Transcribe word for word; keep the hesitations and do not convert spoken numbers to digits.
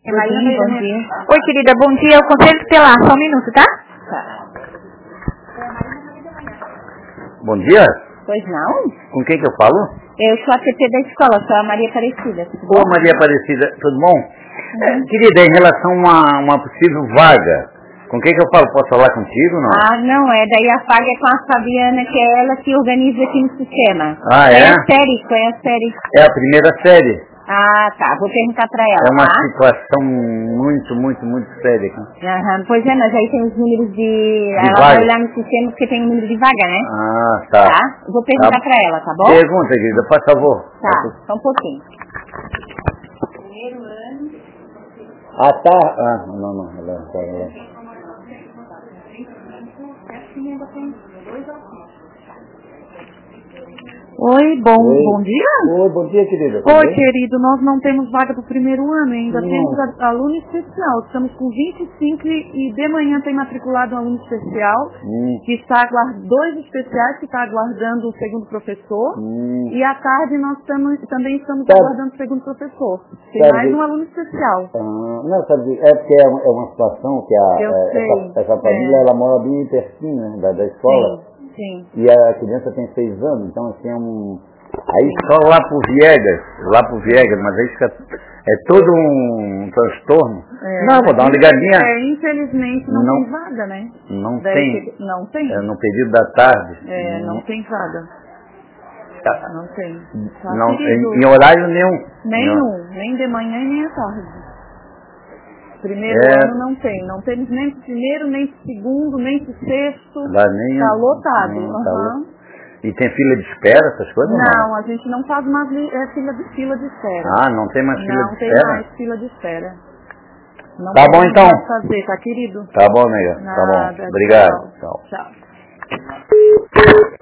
Sim, bom dia. Oi, querida, bom dia. O Conselho Tutelar, só um minuto, tá? Tá. Bom dia. Pois não? Com quem que eu falo? Eu sou a T P da escola, sou a Maria Aparecida. Ô, Maria Aparecida, tudo bom? Uhum. É, querida, em relação a uma, uma possível vaga, com quem que eu falo? Posso falar contigo, não? Ah, não, é. Daí a vaga é com a Fabiana, que é ela que organiza aqui no sistema. Ah, foi é? a série, foi a série. É a primeira série. Ah, tá. Vou perguntar pra ela, É uma tá? situação muito, muito, muito séria aqui. Aham, pois é, mas aí tem os números de... De ela vaga? vai olhar no sistema porque tem o número de vaga, né? Ah, tá. Tá? Vou perguntar Tá. pra ela, tá bom? Pergunta, querida, por favor. Tá, só um pouquinho. Primeiro ano... Ah, tá. Ah, não, não. Ela, ela, ela. Oi, bom, Oi. bom dia. Oi, bom dia, querida. Tudo Oi, bem? querido, nós não temos vaga para o primeiro ano ainda, Não. temos a- aluno especial, estamos com vinte e cinco e, e de manhã tem matriculado um aluno especial, Hum. que está aguardando, dois especiais que está aguardando o segundo professor, Hum. e à tarde nós estamos, também estamos Sabe- aguardando o segundo professor. Tem sabe- mais um aluno especial. Ah, não, sabe, é porque é uma, é uma situação que a, Eu é, sei, essa, essa família, é. ela mora bem pertinho, né, da, da escola. Sim, sim. E a criança tem seis anos, então assim é um... Aí só lá pro Viegas, lá pro Viegas, mas aí fica... É todo um, um transtorno. É, Não, vou dar uma ligadinha. É, infelizmente não, Não. tem vaga, né? Não Daí tem. que- Não tem. É, no período da tarde. É, não tem vaga. Tá. Não tem. Tá, Não, querido? em, em horário nenhum. Nenhum, nem de manhã e nem à tarde. Primeiro É. ano não tem. Não temos nem pro primeiro, nem pro segundo, nem pro sexto. Lá nem... Tá lotado. Não, tá aham. lo- E tem fila de espera, essas coisas? ou Não, a gente não faz mais li- é, fila, de, fila de espera. Ah, não tem mais fila não de tem espera? mais fila de espera. Não Tá bom, podemos então. mais fazer, tá, querido? Tá bom, nega. Tá Nada, bom. Obrigado. tchau. Tchau. Tchau.